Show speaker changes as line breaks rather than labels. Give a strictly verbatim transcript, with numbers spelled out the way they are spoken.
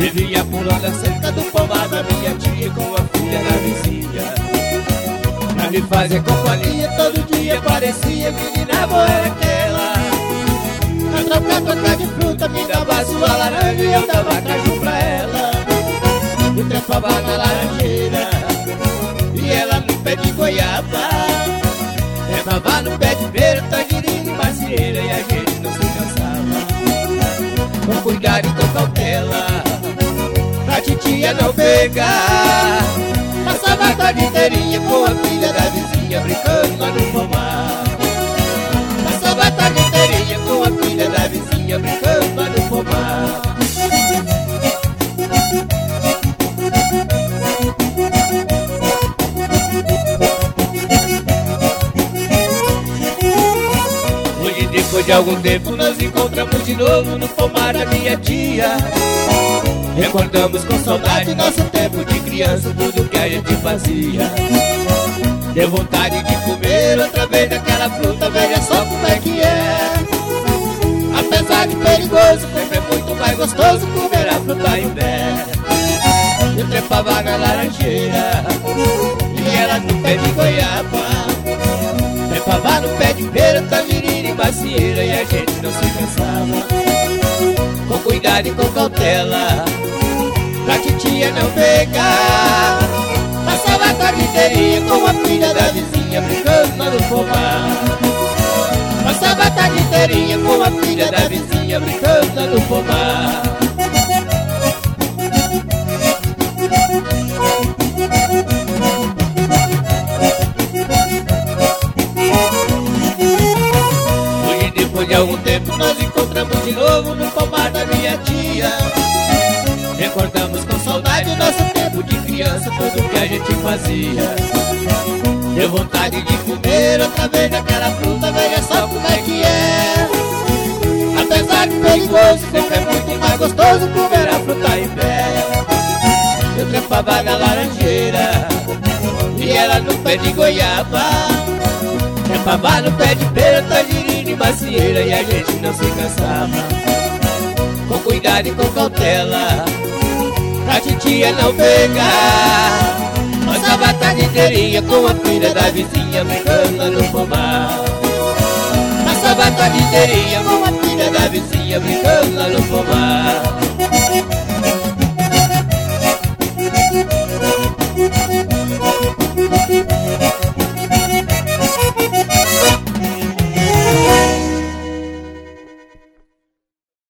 Vivia pulando a cerca do pomar da minha tia com a filha da vizinha. Pra me fazer companhia todo dia parecia menina boa era aquela. Pra trocar trocar de fruta me dava sua laranja e eu dava caju pra ela. Eu trepava na laranjeira e ela no pé de goiaba. Trepava no pé de pera, tangerina e macieira e a gente não se cansava. Com cuidado e com cautela pra titia não pegar. Passava a tarde inteirinha com a filha da vizinha brincando lá no pomar. Passava a tarde inteirinha com a filha da vizinha brincando lá no pomar. Hoje, depois de algum tempo, nos encontramos de novo no pomar da minha tia. Recordamos com saudade nosso tempo de criança, tudo que a gente fazia. Deu vontade de comer outra vez daquela fruta, veja só como é que é. Apesar de perigoso, sempre é muito mais gostoso comer a fruta em pé. Eu trepava na laranjeira e ela no pé de goiaba. Trepava no pé de pera, tangerina e macieira e a gente não se cansava. Com cuidado e com cautela pra titia não pegar. Passava a tarde inteirinha com a filha da vizinha brincando lá no pomar. Passava a tarde inteirinha com a filha da vizinha brincando lá no pomar. Hoje, depois de algum tempo, nós encontramos de novo no pomar da minha tia. Recordamos com saudade o nosso tempo de criança, tudo que a gente fazia. Deu vontade de comer outra vez daquela fruta, veja só como é que é. Apesar de perigoso, sempre é muito mais gostoso comer a fruta em pé. Eu trepava na laranjeira e ela no pé de goiaba. Trepava no pé de pera, tangerina e macieira e a gente não se cansava. Com cuidado e com cautela pra titia não pegar. Passava a tarde inteirinha com a filha da vizinha brincando lá no pomar. Passava a tarde inteirinha com a filha da vizinha brincando lá no pomar.